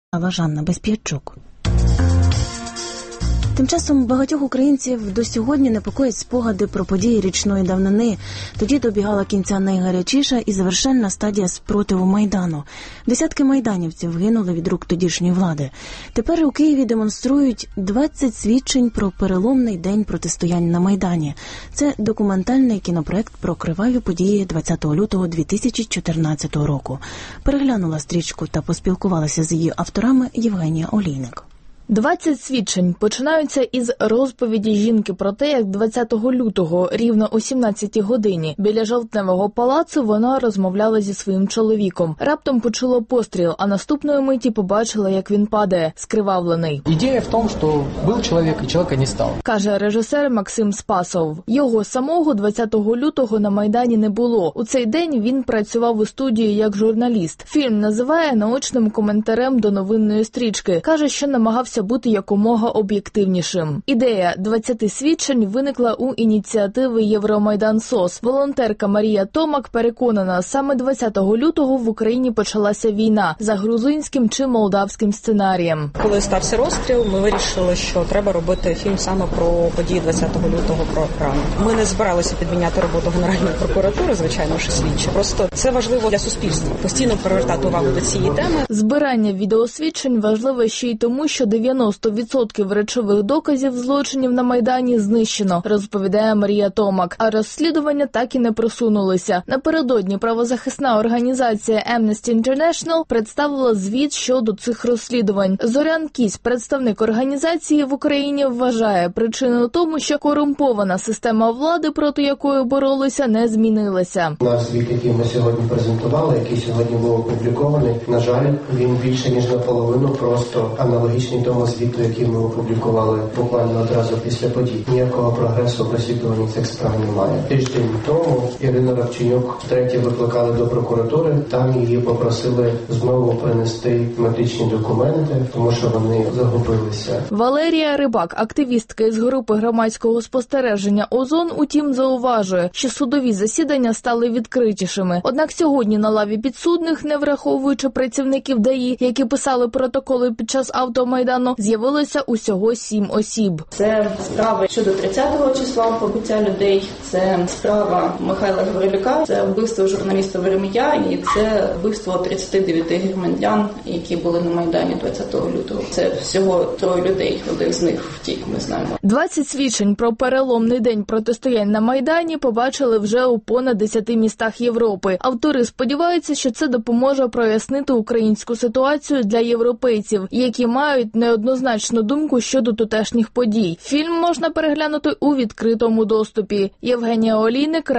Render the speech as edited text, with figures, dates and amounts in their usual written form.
Жанна Безп'ячук. Тим часом багатьох українців до сьогодні непокоїть спогади про події річної давнини. Тоді добігала кінця найгарячіша і завершальна стадія спротиву Майдану. Десятки майданівців гинули від рук тодішньої влади. Тепер у Києві демонструють 20 свідчень про переломний день протистоянь на Майдані. Це документальний кінопроект про криваві події 20 лютого 2014 року. Переглянула стрічку та поспілкувалася з її авторами Євгенія Олійник. 20 свідчень починаються із розповіді жінки про те, як 20 лютого, рівно о 17-й годині, біля Жовтневого палацу вона розмовляла зі своїм чоловіком. Раптом почула постріл, а наступної миті побачила, як він падає, скривавлений. Ідея в тому, що був чоловік і чоловіка не стало. Каже режисер Максим Спасов. Його самого 20 лютого на Майдані не було. У цей день він працював у студії як журналіст. Фільм називає наочним коментарем до новинної стрічки. Каже, що намагався бути якомога об'єктивнішим. Ідея 20 свідчень виникла у ініціативи Євромайдан СОС. Волонтерка Марія Томак переконана, саме 20 лютого в Україні почалася війна за грузинським чи молдавським сценарієм. Коли стався розстріл, ми вирішили, що треба робити фільм саме про події 20 лютого програми. Ми не збиралися підміняти роботу Генеральної прокуратури, звичайно, що слідчі. Просто це важливо для суспільства. Постійно привертати увагу до цієї теми. Збирання відеосвідчень важливе ще й тому, що 90% речових доказів злочинів на Майдані знищено, розповідає Марія Томак. А розслідування так і не просунулися. Напередодні правозахисна організація Amnesty International представила звіт щодо цих розслідувань. Зорян Кісь, представник організації в Україні, вважає, причиною тому, що корумпована система влади, проти якої боролися, не змінилася. Наш звіт, який ми сьогодні презентували, який сьогодні був опублікований, на жаль, він більше ніж наполовину просто аналогічний тому звіту, який ми опублікували буквально одразу після подій. Ніякого прогресу в розслідуванні цих справ немає. Тиждень тому Ірину Равченюк втретє викликали до прокуратури. Там її попросили знову принести медичні документи, тому що вони загубилися. Валерія Рибак, активістка із групи громадського спостереження «Озон», утім зауважує, що судові засідання стали відкритішими. Однак сьогодні на лаві підсудних, не враховуючи працівників ДАІ, які писали протоколи під час автомайдану, з'явилося усього 7 осіб. Це справа щодо 30-го числа побиття людей, це справа Михайла Гаврилюка, це вбивство журналіста Веремія і це вбивство 39 громадян, які були на Майдані 20 лютого. Це всього 3 людей, один з них втік, ми знаємо. 20 свідчень про переломний день протистоянь на Майдані побачили вже у понад 10 містах Європи. Автори сподіваються, що це допоможе прояснити українську ситуацію для європейців, які мають неоднозначну думку щодо тутешніх подій. Фільм можна переглянути у відкритому доступі. Євгенія Олійник,